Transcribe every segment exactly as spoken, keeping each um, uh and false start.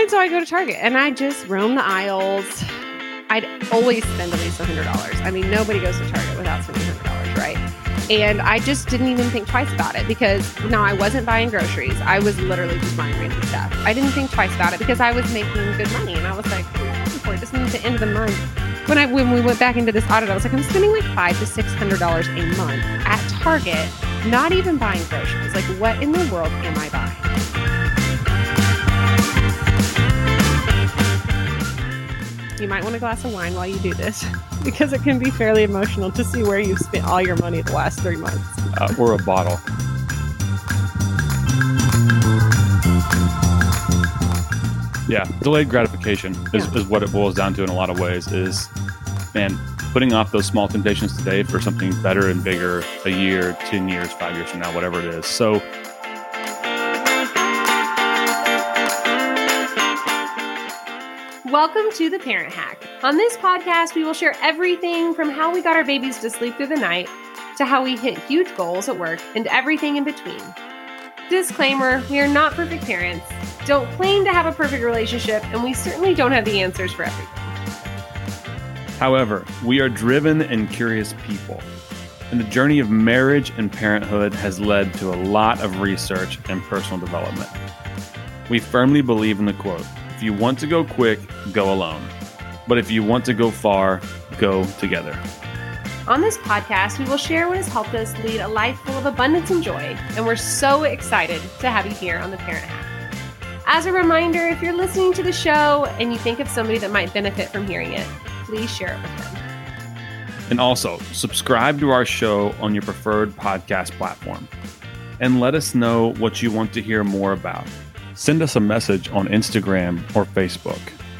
so I go to Target and I just roam the aisles. I'd always spend at least one hundred dollars. I mean, nobody goes to Target without spending one hundred dollars, right? And I just didn't even think twice about it because, no, I wasn't buying groceries. I was literally just buying random stuff. I didn't think twice about it because I was making good money. And I was like, what am I looking for? Just at the end of the month. When I when we went back into this audit, I was like, I'm spending like five to six hundred dollars a month at Target, not even buying groceries. Like, what in the world am I buying? You might want a glass of wine while you do this because it can be fairly emotional to see where you've spent all your money the last three months. Uh, or a bottle. Yeah, delayed gratification is, Yeah. is what it boils down to in a lot of ways is, man, putting off those small temptations today for something better and bigger a year, ten years, five years from now, whatever it is. So welcome to The Parent Hack. On this podcast, we will share everything from how we got our babies to sleep through the night to how we hit huge goals at work and everything in between. Disclaimer, we are not perfect parents, don't claim to have a perfect relationship, and we certainly don't have the answers for everything. However, we are driven and curious people, and the journey of marriage and parenthood has led to a lot of research and personal development. We firmly believe in the quote, if you want to go quick, go alone. But if you want to go far, go together. On this podcast, we will share what has helped us lead a life full of abundance and joy, and we're so excited to have you here on The Parent Hack. As a reminder, if you're listening to the show and you think of somebody that might benefit from hearing it, please share it with them. And also, subscribe to our show on your preferred podcast platform. And let us know what you want to hear more about. Send us a message on Instagram or Facebook.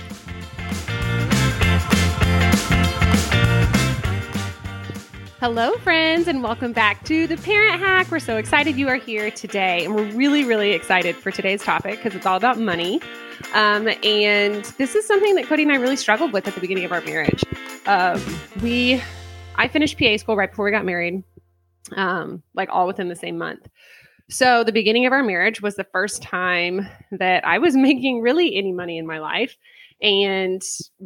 Hello, friends, and welcome back to The Parent Hack. We're so excited you are here today, and we're really, really excited for today's topic because it's all about money. Um, and this is something that Cody and I really struggled with at the beginning of our marriage. Um, we, I finished P A school right before we got married, um, like all within the same month. So the beginning of our marriage was the first time that I was making really any money in my life. And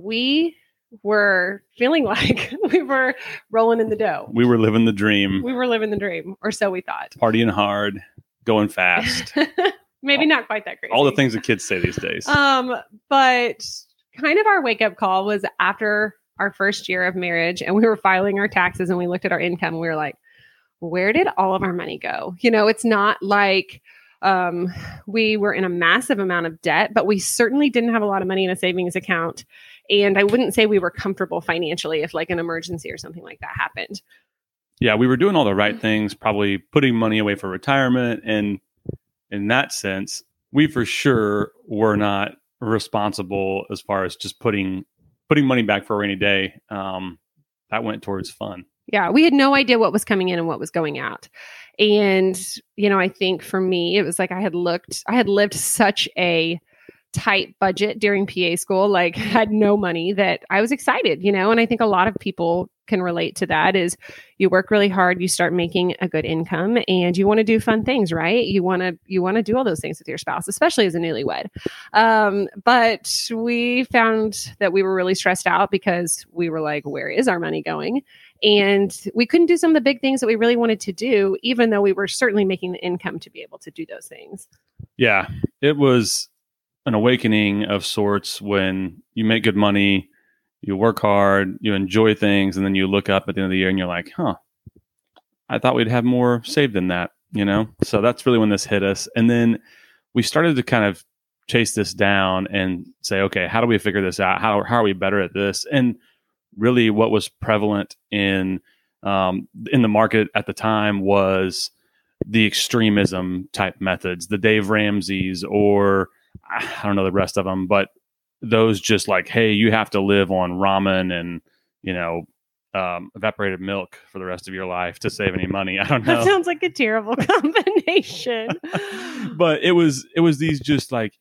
we were feeling like we were rolling in the dough. We were living the dream. We were living the dream, or so we thought. Partying hard, going fast. Maybe all, not quite that crazy. All the things that kids say these days. Um, but kind of our wake-up call was after our first year of marriage, and we were filing our taxes, and we looked at our income, and we were like, where did all of our money go? You know, it's not like um, we were in a massive amount of debt, but we certainly didn't have a lot of money in a savings account. And I wouldn't say we were comfortable financially if like an emergency or something like that happened. Yeah, we were doing all the right things, probably putting money away for retirement. And in that sense, we for sure were not responsible as far as just putting putting money back for a rainy day. Um, that went towards fun. Yeah, we had no idea what was coming in and what was going out. And, you know, I think for me, it was like I had looked, I had lived such a tight budget during P A school, like had no money, that I was excited, you know, and I think a lot of people can relate to that. Is you work really hard, you start making a good income, and you want to do fun things, right? You want to, you want to do all those things with your spouse, especially as a newlywed. Um, but we found that we were really stressed out because we were like, where is our money going? And we couldn't do some of the big things that we really wanted to do, even though we were certainly making the income to be able to do those things. Yeah, it was an awakening of sorts when you make good money, you work hard, you enjoy things, and then you look up at the end of the year and you're like, huh, I thought we'd have more saved than that, you know? So that's really when this hit us. And then we started to kind of chase this down and say, okay, how do we figure this out? How, how are we better at this? And really what was prevalent in um, in the market at the time was the extremism type methods, the Dave Ramsey's, or I don't know the rest of them, but those just like, hey, you have to live on ramen and, you know, um, evaporated milk for the rest of your life to save any money. I don't know. That sounds like a terrible combination. But it was, it was these just like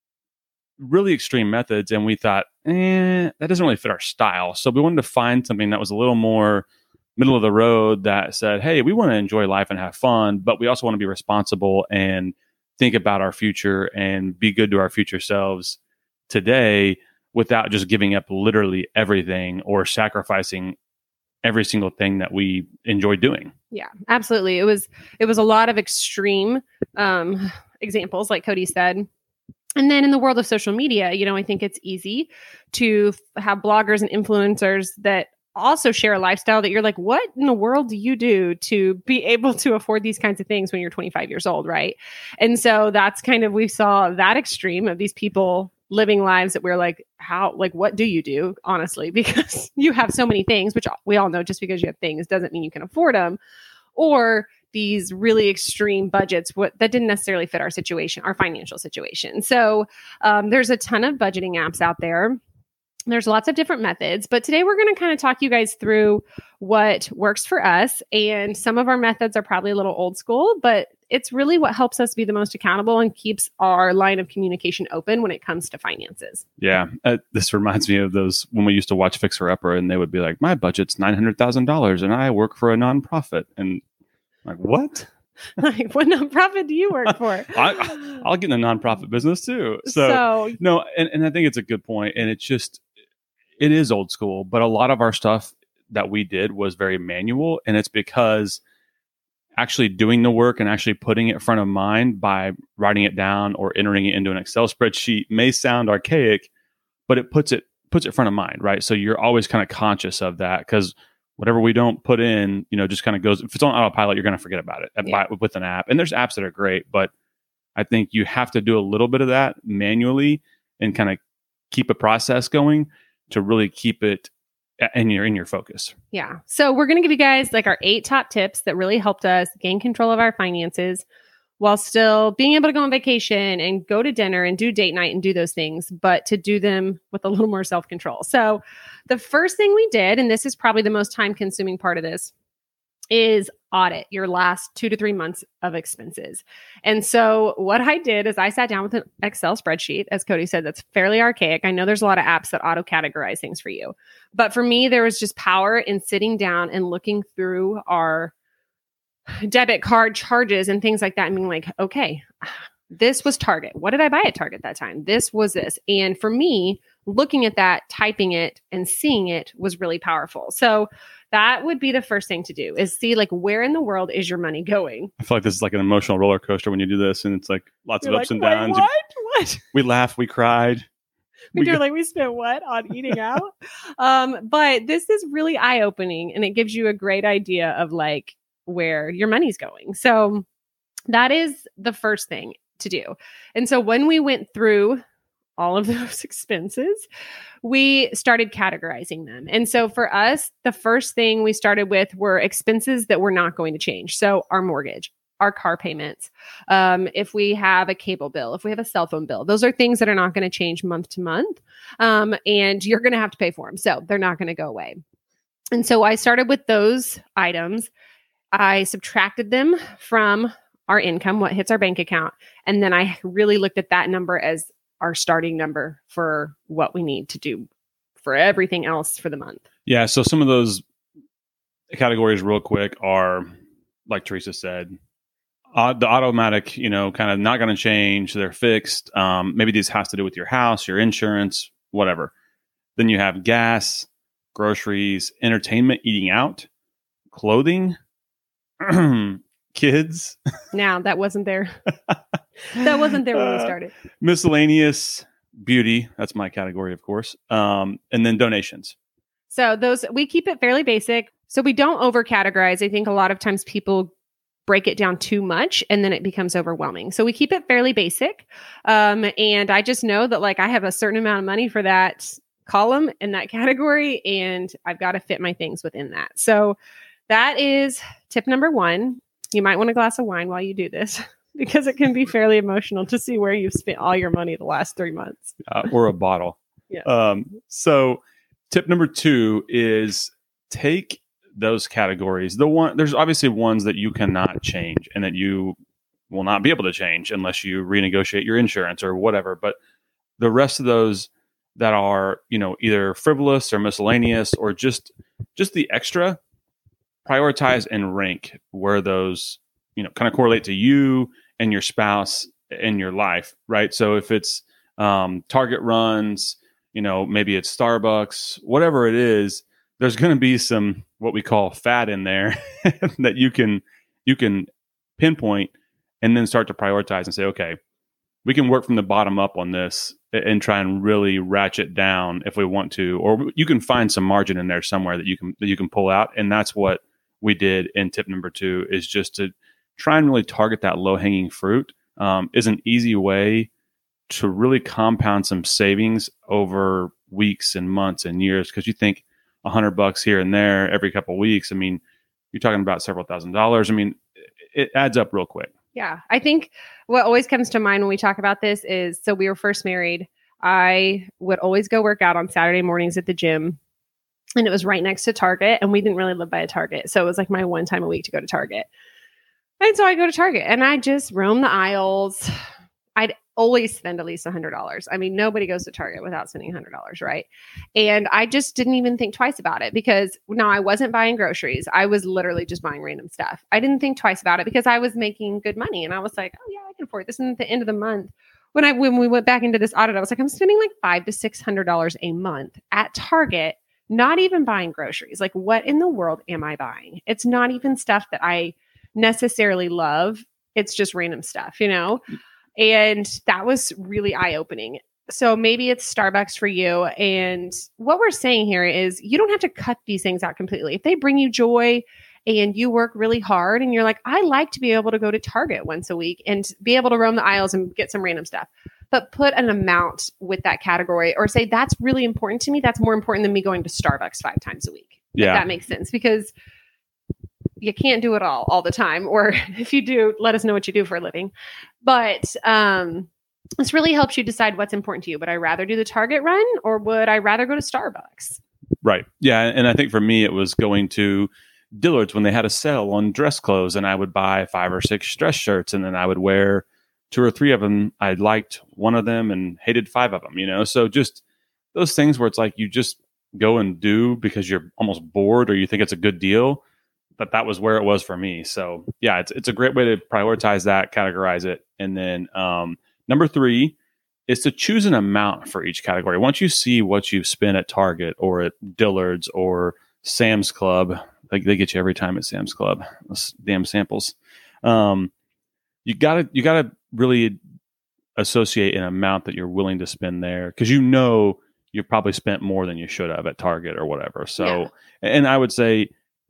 really extreme methods. And we thought, eh, that doesn't really fit our style. So we wanted to find something that was a little more middle of the road that said, hey, we want to enjoy life and have fun, but we also want to be responsible and think about our future and be good to our future selves today without just giving up literally everything or sacrificing every single thing that we enjoy doing. Yeah, absolutely. It was, it was a lot of extreme um, examples, like Cody said. And then in the world of social media, you know, I think it's easy to f- have bloggers and influencers that also share a lifestyle that you're like, what in the world do you do to be able to afford these kinds of things when you're twenty-five years old, right? And so that's kind of, we saw that extreme of these people living lives that we're like, how, like, what do you do, honestly? Because you have so many things, which we all know just because you have things doesn't mean you can afford them. Or these really extreme budgets what, that didn't necessarily fit our situation, our financial situation. So um, there's a ton of budgeting apps out there. There's lots of different methods, but today we're going to kind of talk you guys through what works for us. And some of our methods are probably a little old school, but it's really what helps us be the most accountable and keeps our line of communication open when it comes to finances. Yeah. Uh, this reminds me of those when we used to watch Fixer Upper and they would be like, my budget's nine hundred thousand dollars and I work for a nonprofit. And I'm like, what? Like, what nonprofit do you work for? I, I'll get in the nonprofit business too. So, so no, and, and I think it's a good point. And it's just, it is old school, but a lot of our stuff that we did was very manual. And it's because actually doing the work and actually putting it front of mind by writing it down or entering it into an Excel spreadsheet may sound archaic, but it puts it puts it front of mind, right? So you're always kind of conscious of that because whatever we don't put in, you know, just kind of goes. If it's on autopilot, you're going to forget about it yeah. by, with an app. And there's apps that are great, but I think you have to do a little bit of that manually and kind of keep a process going to really keep it in your in your focus. Yeah. So we're going to give you guys like our eight top tips that really helped us gain control of our finances while still being able to go on vacation and go to dinner and do date night and do those things, but to do them with a little more self-control. So the first thing we did, and this is probably the most time-consuming part of this, is audit your last two to three months of expenses. And so what I did is I sat down with an Excel spreadsheet, as Cody said, that's fairly archaic. I know there's a lot of apps that auto-categorize things for you. But for me, there was just power in sitting down and looking through our debit card charges and things like that and being like, okay, this was Target. What did I buy at Target that time? This was this. And for me, looking at that, typing it and seeing it was really powerful. So that would be the first thing to do is see like where in the world is your money going? I feel like this is like an emotional roller coaster when you do this and it's like lots You're of ups like, and downs. What? What? We laughed, we cried. We, we do like we spent what on eating out? um, but this is really eye-opening and it gives you a great idea of like where your money's going. So that is the first thing to do. And so when we went through all of those expenses, we started categorizing them. And so for us, the first thing we started with were expenses that were not going to change. So our mortgage, our car payments, um, if we have a cable bill, if we have a cell phone bill, those are things that are not going to change month to month. Um, and you're going to have to pay for them. So they're not going to go away. And so I started with those items. I subtracted them from our income, what hits our bank account. And then I really looked at that number as our starting number for what we need to do for everything else for the month. Yeah. So some of those categories real quick are, like Teresa said, uh, the automatic, you know, kind of not going to change. They're fixed. Um, maybe this has to do with your house, your insurance, whatever. Then you have gas, groceries, entertainment, eating out, clothing, kids. Now that wasn't there. That wasn't there when we started. Uh, miscellaneous, beauty. That's my category, of course. Um, and then donations. So those, we keep it fairly basic. So we don't over categorize. I think a lot of times people break it down too much and then it becomes overwhelming. So we keep it fairly basic. Um, and I just know that like I have a certain amount of money for that column in that category and I've got to fit my things within that. So that is tip number one. You might want a glass of wine while you do this because it can be fairly emotional to see where you've spent all your money the last three months. Uh, or a bottle. Yeah. Um, so tip number two is take those categories. The one, there's obviously ones that you cannot change and that you will not be able to change unless you renegotiate your insurance or whatever. But the rest of those that are, you know, either frivolous or miscellaneous or just, just the extra, prioritize and rank where those, you know, kind of correlate to you and your spouse and your life, right? So if it's um, Target runs, you know, maybe it's Starbucks, whatever it is, there's going to be some, what we call fat in there that you can, you can pinpoint and then start to prioritize and say, okay, we can work from the bottom up on this and try and really ratchet down if we want to, or you can find some margin in there somewhere that you can, that you can pull out. And that's what we did in tip number two, is just to try and really target that low hanging fruit. Um, is an easy way to really compound some savings over weeks and months and years. Cause you think a hundred bucks here and there every couple of weeks. I mean, you're talking about several thousand dollars. I mean, it adds up real quick. Yeah. I think what always comes to mind when we talk about this is, so we were first married. I would always go work out on Saturday mornings at the gym, and it was right next to Target, and we didn't really live by a Target. So it was like my one time a week to go to Target. And so I go to Target and I just roam the aisles. I'd always spend at least a hundred dollars. I mean, nobody goes to Target without spending a hundred dollars, right? And I just didn't even think twice about it, because no, I wasn't buying groceries. I was literally just buying random stuff. I didn't think twice about it because I was making good money, and I was like, oh yeah, I can afford this. And at the end of the month, when I when we went back into this audit, I was like, I'm spending like five to six hundred dollars a month at Target, not even buying groceries. Like, what in the world am I buying? It's not even stuff that I necessarily love. It's just random stuff, you know? And that was really eye-opening. So maybe it's Starbucks for you. And what we're saying here is you don't have to cut these things out completely. If they bring you joy and you work really hard and you're like, I like to be able to go to Target once a week and be able to roam the aisles and get some random stuff, but put an amount with that category, or say that's really important to me. That's more important than me going to Starbucks five times a week. Yeah. If that makes sense, because you can't do it all all the time. Or if you do, let us know what you do for a living. But um, this really helps you decide what's important to you. Would I rather do the Target run, or would I rather go to Starbucks? Right. Yeah. And I think for me, it was going to Dillard's when they had a sale on dress clothes, and I would buy five or six dress shirts, and then I would wear two or three of them. I liked one of them and hated five of them, you know? So just those things where it's like, you just go and do because you're almost bored or you think it's a good deal. But that was where it was for me. So yeah, it's it's a great way to prioritize that, categorize it. And then um, number three is to choose an amount for each category. Once you see what you've spent at Target or at Dillard's or Sam's Club, like they get you every time at Sam's Club, those damn samples. Um, you gotta you gotta really associate an amount that you're willing to spend there, because you know you've probably spent more than you should have at Target or whatever. So, yeah. And I would say,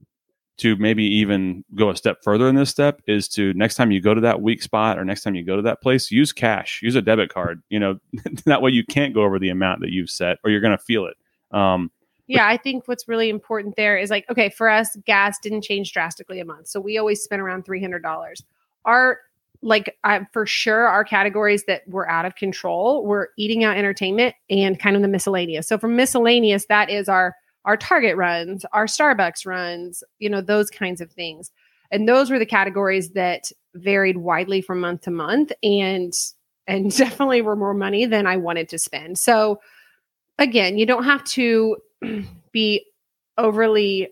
to maybe even go a step further in this step, is to, next time you go to that weak spot or next time you go to that place, use cash, use a debit card, you know, that way you can't go over the amount that you've set, or you're going to feel it. Um, yeah. But I think what's really important there is, like, okay, for us, gas didn't change drastically a month. So we always spent around three hundred dollars. Our, like, I, for sure, our categories that were out of control were eating out, entertainment, and kind of the miscellaneous. So for miscellaneous, that is our our Target runs, our Starbucks runs, you know, those kinds of things. And those were the categories that varied widely from month to month, and, and definitely were more money than I wanted to spend. So again, you don't have to be overly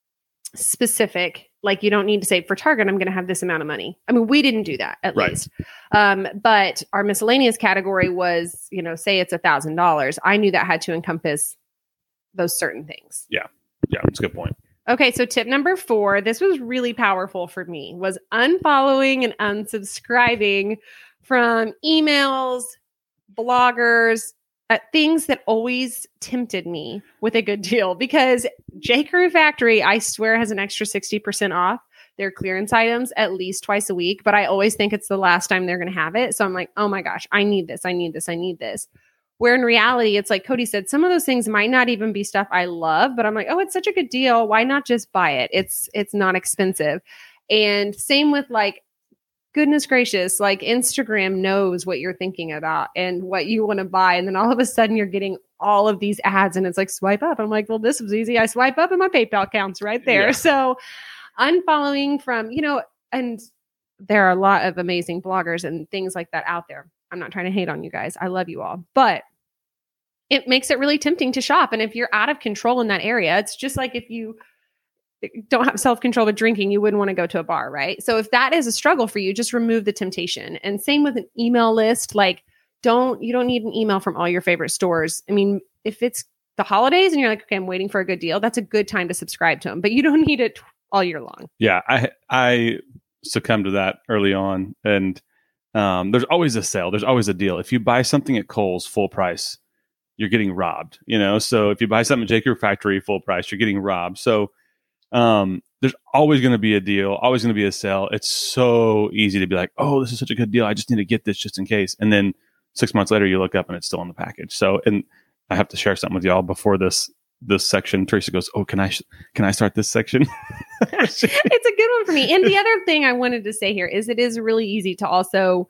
specific. Like, you don't need to say, for Target, I'm going to have this amount of money. I mean, we didn't do that, at right. least. Um, but our miscellaneous category was, you know, say it's a thousand dollars. I knew that had to encompass those certain things. Yeah. Yeah. That's a good point. Okay. So tip number four, this was really powerful for me, was unfollowing and unsubscribing from emails, bloggers, uh, things that always tempted me with a good deal, because J. Crew Factory, I swear, has an extra sixty percent off their clearance items at least twice a week, but I always think it's the last time they're going to have it. So I'm like, oh my gosh, I need this. I need this. I need this. Where in reality, it's like Cody said, some of those things might not even be stuff I love, but I'm like, oh, it's such a good deal. Why not just buy it? It's it's not expensive. And same with, like, goodness gracious, like, Instagram knows what you're thinking about and what you want to buy. And then all of a sudden you're getting all of these ads, and it's like, swipe up. I'm like, well, this was easy. I swipe up and my PayPal account's right there. Yeah. So unfollowing from, you know, and there are a lot of amazing bloggers and things like that out there. I'm not trying to hate on you guys. I love you all, but it makes it really tempting to shop. And if you're out of control in that area, it's just like if you don't have self-control with drinking, you wouldn't want to go to a bar, right? So if that is a struggle for you, just remove the temptation. And same with an email list. Like, don't, you don't need an email from all your favorite stores. I mean, if it's the holidays and you're like, okay, I'm waiting for a good deal, that's a good time to subscribe to them, but you don't need it all year long. Yeah. I, I succumbed to that early on. And um, there's always a sale. There's always a deal. If you buy something at Kohl's full price, you're getting robbed, you know? So if you buy something at J. Crew Factory full price, you're getting robbed. So um, there's always going to be a deal, always going to be a sale. It's so easy to be like, oh, this is such a good deal. I just need to get this just in case. And then six months later, you look up and it's still in the package. So, and I have to share something with y'all before this this section. Teresa goes, oh, can I sh- can I start this section? It's a good one for me. And the other thing I wanted to say here is it is really easy to also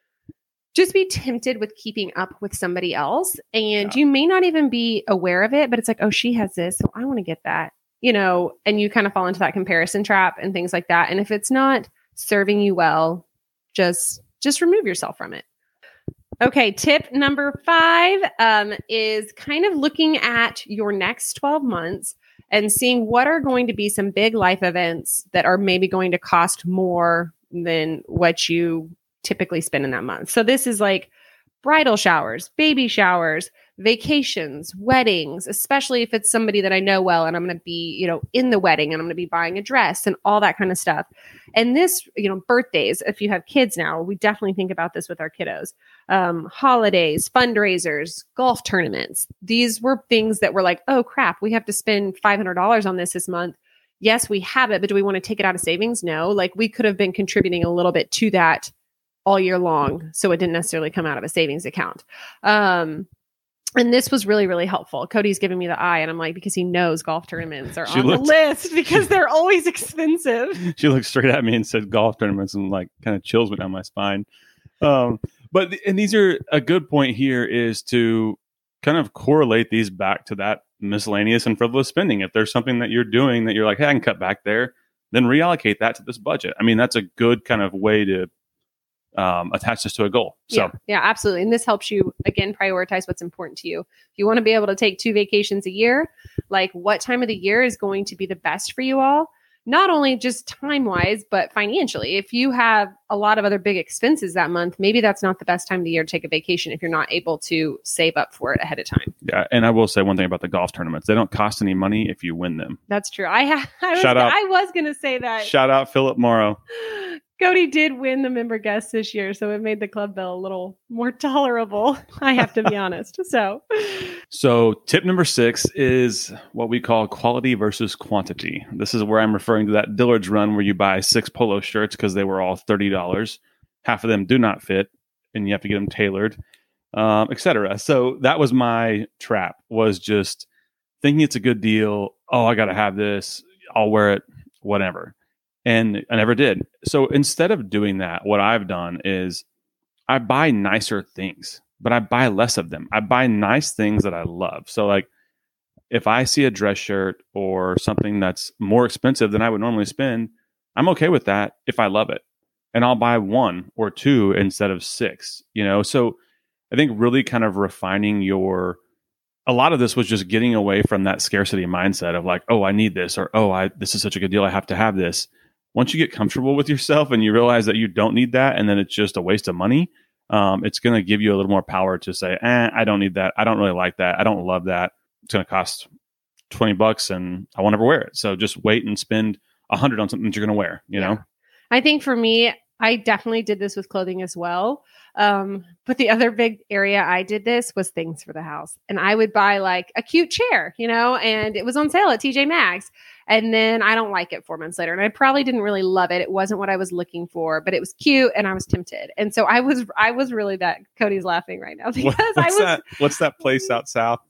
just be tempted with keeping up with somebody else. And yeah. you may not even be aware of it, but it's like, oh, she has this, so I want to get that, you know, and you kind of fall into that comparison trap and things like that. And if it's not serving you well, just just remove yourself from it. Okay, tip number five um, is kind of looking at your next twelve months and seeing what are going to be some big life events that are maybe going to cost more than what you typically spend in that month. So this is like bridal showers, baby showers, vacations, weddings, especially if it's somebody that I know well and I'm going to be, you know, in the wedding and I'm going to be buying a dress and all that kind of stuff. And this, you know, birthdays, if you have kids now, we definitely think about this with our kiddos. Um, holidays, fundraisers, golf tournaments. These were things that were like, oh crap, we have to spend five hundred dollars on this this month. Yes, we have it, but do we want to take it out of savings? No, like we could have been contributing a little bit to that all year long. So it didn't necessarily come out of a savings account. Um, And this was really, really helpful. Cody's giving me the eye and I'm like, because he knows golf tournaments are she on looked, the list because they're always expensive. She looked straight at me and said golf tournaments and like kind of chills me down my spine. Um, but, and these are a good point here is to kind of correlate these back to that miscellaneous and frivolous spending. If there's something that you're doing that you're like, hey, I can cut back there, then reallocate that to this budget. I mean, that's a good kind of way to um, attach this to a goal. So yeah, yeah, absolutely. And this helps you, again, prioritize what's important to you. If you want to be able to take two vacations a year, like what time of the year is going to be the best for you all? Not only just time wise, but financially. If you have a lot of other big expenses that month, maybe that's not the best time of the year to take a vacation if you're not able to save up for it ahead of time. Yeah. And I will say one thing about the golf tournaments. They don't cost any money if you win them. That's true. I, ha- I was, Shout out, I was going to say that. Shout out Philip Morrow. Cody did win the member guest this year, so it made the club bill a little more tolerable. I have to be honest. So, so tip number six is what we call quality versus quantity. This is where I'm referring to that Dillard's run where you buy six polo shirts because they were all thirty dollars. Half of them do not fit, and you have to get them tailored, um, et cetera. So that was my trap, was just thinking it's a good deal. Oh, I got to have this. I'll wear it, whatever. And I never did. So instead of doing that, what I've done is I buy nicer things, but I buy less of them. I buy nice things that I love. So like if I see a dress shirt or something that's more expensive than I would normally spend, I'm okay with that if I love it. And I'll buy one or two instead of six, you know? So I think really kind of refining your, a lot of this was just getting away from that scarcity mindset of like, oh, I need this, or, oh, I, this is such a good deal, I have to have this. Once you get comfortable with yourself and you realize that you don't need that and then it's just a waste of money, um, it's going to give you a little more power to say, eh, I don't need that. I don't really like that. I don't love that. It's going to cost twenty bucks and I won't ever wear it. So just wait and spend a hundred on something that you're going to wear, you yeah. know? I think for me, I definitely did this with clothing as well. Um, but the other big area I did this was things for the house. And I would buy like a cute chair, you know, and it was on sale at T J Maxx. And then I don't like it four months later. And I probably didn't really love it. It wasn't what I was looking for, but it was cute and I was tempted. And so I was, I was really that. Cody's laughing right now because what's I was. That? What's that place out south?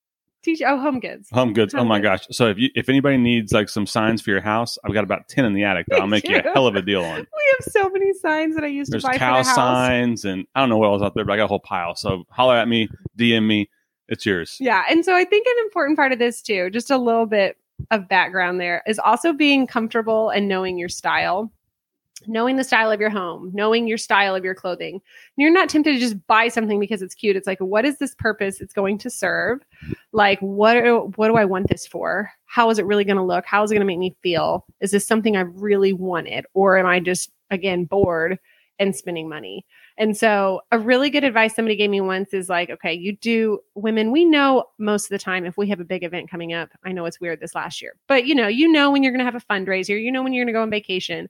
T J, oh, Home Goods. Home Goods. Home oh my Goods. gosh. So if you, if anybody needs like some signs for your house, I've got about ten in the attic that I'll make you a hell of a deal on. We have so many signs that I used There's to buy cow for the house. signs and I don't know what else out there, but I got a whole pile. So holler at me, D M me. It's yours. Yeah. And so I think an important part of this too, just a little bit of background there, is also being comfortable and knowing your style. Knowing the style of your home, knowing your style of your clothing. You're not tempted to just buy something because it's cute. It's like, what is this purpose it's going to serve? Like, what, what do I want this for? How is it really going to look? How is it going to make me feel? Is this something I really wanted? Or am I just, again, bored and spending money. And so a really good advice somebody gave me once is like, okay, you do women, we know most of the time if we have a big event coming up, I know it's weird this last year, but you know, you know, when you're going to have a fundraiser, you know, when you're going to go on vacation.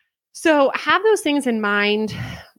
So have those things in mind,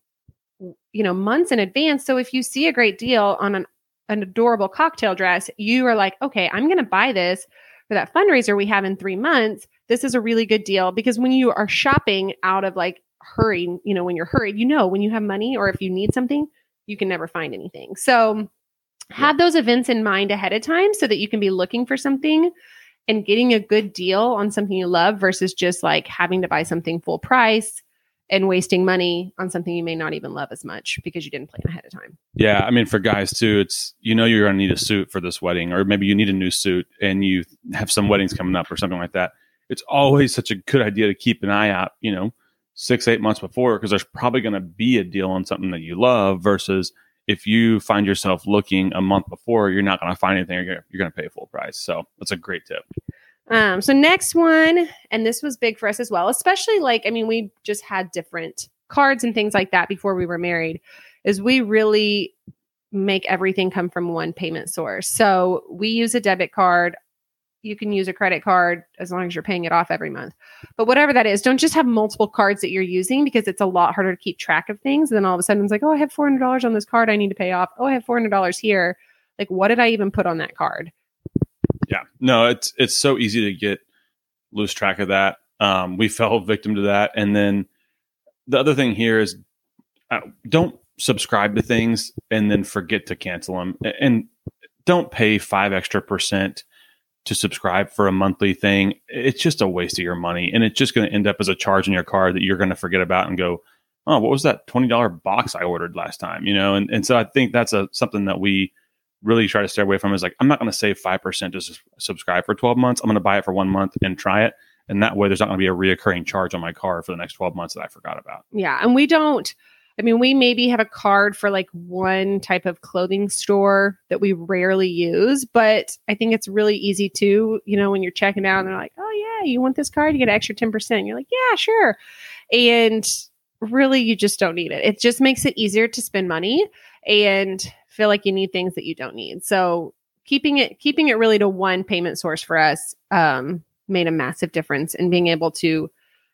you know, months in advance. So if you see a great deal on an, an adorable cocktail dress, you are like, okay, I'm going to buy this for that fundraiser we have in three months. This is a really good deal, because when you are shopping out of like hurry, you know, when you're hurried, you know, when you have money or if you need something, you can never find anything. So have those events in mind ahead of time so that you can be looking for something and getting a good deal on something you love versus just like having to buy something full price and wasting money on something you may not even love as much because you didn't plan ahead of time. Yeah. I mean, for guys too, it's, you know, you're going to need a suit for this wedding, or maybe you need a new suit and you have some weddings coming up or something like that. It's always such a good idea to keep an eye out, you know, six, eight months before, because there's probably going to be a deal on something that you love, versus if you find yourself looking a month before, you're not going to find anything. You're going to pay full price. So that's a great tip. Um, so next one, and this was big for us as well, especially like, I mean, we just had different cards and things like that before we were married, is we really make everything come from one payment source. So we use a debit card. You can use a credit card as long as you're paying it off every month. But whatever that is, don't just have multiple cards that you're using, because it's a lot harder to keep track of things. And then all of a sudden it's like, oh, I have four hundred dollars on this card I need to pay off. Oh, I have four hundred dollars here. Like, what did I even put on that card? Yeah, no, it's it's so easy to get lose track of that. Um, we fell victim to that. And then the other thing here is uh, don't subscribe to things and then forget to cancel them. And don't pay five extra percent to subscribe for a monthly thing. It's just a waste of your money. And it's just going to end up as a charge in your card that you're going to forget about and go, oh, what was that twenty dollars box I ordered last time? You know? And, and so I think that's a, something that we really try to stay away from, is like, I'm not going to save five percent to s- subscribe for twelve months. I'm going to buy it for one month and try it. And that way there's not going to be a reoccurring charge on my card for the next twelve months that I forgot about. Yeah. And we don't, I mean, we maybe have a card for like one type of clothing store that we rarely use, but I think it's really easy to, you know, when you're checking out and they're like, oh yeah, you want this card? You get an extra ten percent. You're like, yeah, sure. And really, you just don't need it. It just makes it easier to spend money and feel like you need things that you don't need. So keeping it, keeping it really to one payment source for us um, made a massive difference in being able to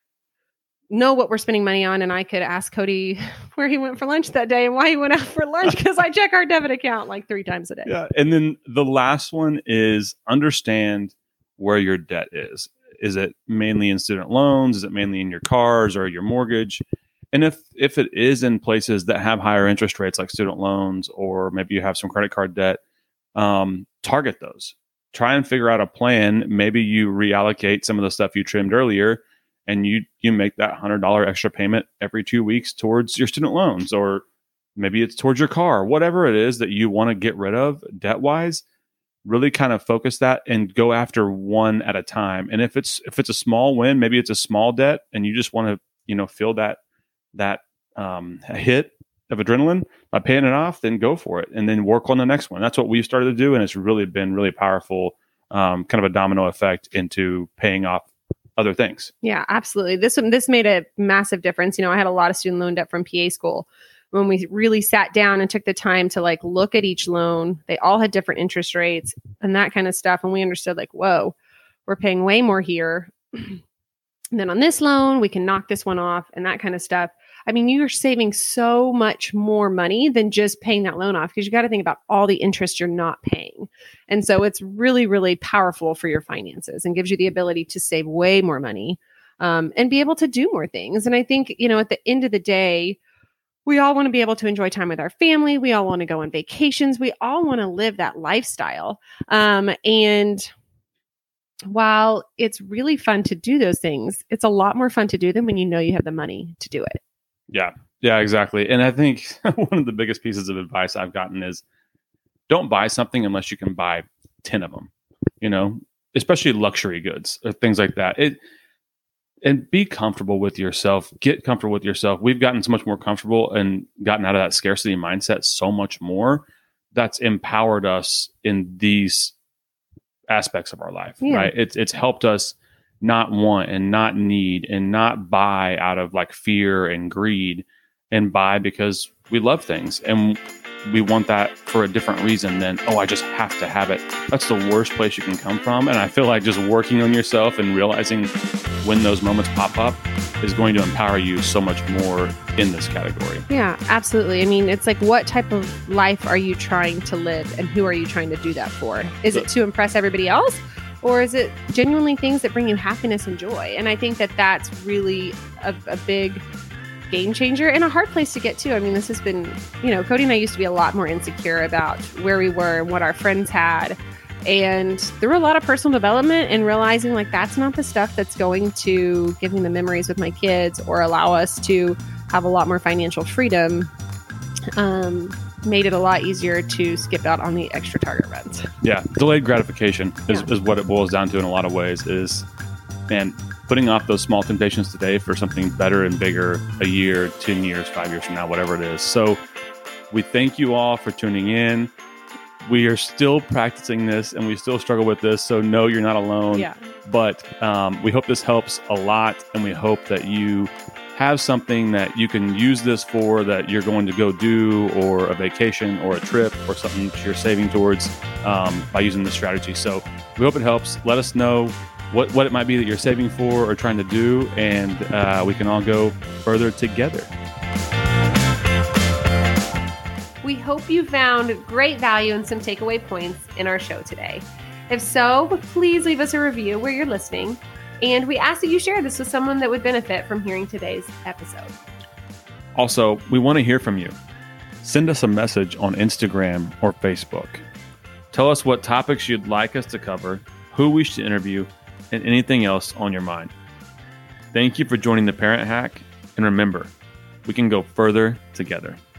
know what we're spending money on. And I could ask Cody where he went for lunch that day and why he went out for lunch, because I check our debit account like three times a day. Yeah. And then the last one is understand where your debt is. Is it mainly in student loans? Is it mainly in your cars or your mortgage? And if if it is in places that have higher interest rates like student loans, or maybe you have some credit card debt, um, target those. Try and figure out a plan. Maybe you reallocate some of the stuff you trimmed earlier, and you you make that one hundred dollars extra payment every two weeks towards your student loans, or maybe it's towards your car. Whatever it is that you want to get rid of debt-wise, really kind of focus that and go after one at a time. And if it's if it's a small win, maybe it's a small debt, and you just want to, you know, feel that that um, hit of adrenaline by paying it off, then go for it and then work on the next one. That's what we've started to do. And it's really been really powerful, um, kind of a domino effect into paying off other things. Yeah, absolutely. This one, this made a massive difference. You know, I had a lot of student loan debt from P A school. When we really sat down and took the time to like look at each loan, they all had different interest rates and that kind of stuff. And we understood like, whoa, we're paying way more here. And then on this loan, we can knock this one off and that kind of stuff. I mean, you're saving so much more money than just paying that loan off, because you got to think about all the interest you're not paying. And so it's really, really powerful for your finances and gives you the ability to save way more money um, and be able to do more things. And I think, you know, at the end of the day, we all want to be able to enjoy time with our family. We all want to go on vacations. We all want to live that lifestyle. Um, and while it's really fun to do those things, it's a lot more fun to do them when you know you have the money to do it. Yeah, yeah, exactly. And I think one of the biggest pieces of advice I've gotten is don't buy something unless you can buy ten of them, you know, especially luxury goods or things like that. It And be comfortable with yourself. Get comfortable with yourself. We've gotten so much more comfortable and gotten out of that scarcity mindset so much more. That's empowered us in these aspects of our life, yeah. right? It's it's helped us not want and not need and not buy out of like fear and greed. and buy because we love things. And we want that for a different reason than, oh, I just have to have it. That's the worst place you can come from. And I feel like just working on yourself and realizing when those moments pop up is going to empower you so much more in this category. Yeah, absolutely. I mean, it's like, what type of life are you trying to live and who are you trying to do that for? Is it to impress everybody else? Or is it genuinely things that bring you happiness and joy? And I think that that's really a, a big game changer and a hard place to get to. I mean, this has been, you know, Cody and I used to be a lot more insecure about where we were and what our friends had. And through a lot of personal development and realizing like that's not the stuff that's going to give me the memories with my kids or allow us to have a lot more financial freedom, um, made it a lot easier to skip out on the extra Target runs. Yeah. Delayed gratification is, Yeah. is what it boils down to in a lot of ways is, man, putting off those small temptations today for something better and bigger a year, ten years, five years from now, whatever it is. So we thank you all for tuning in. We are still practicing this and we still struggle with this. So no, you're not alone. Yeah. But um, we hope this helps a lot. And we hope that you have something that you can use this for, that you're going to go do, or a vacation or a trip or something that you're saving towards um, by using this strategy. So we hope it helps. Let us know what, what it might be that you're saving for or trying to do, and uh, we can all go further together. We hope you found great value and some takeaway points in our show today. If so, please leave us a review where you're listening, and we ask that you share this with someone that would benefit from hearing today's episode. Also, we want to hear from you. Send us a message on Instagram or Facebook. Tell us what topics you'd like us to cover, who we should interview, and anything else on your mind. Thank you for joining the Parent Hack, and remember, we can go further together.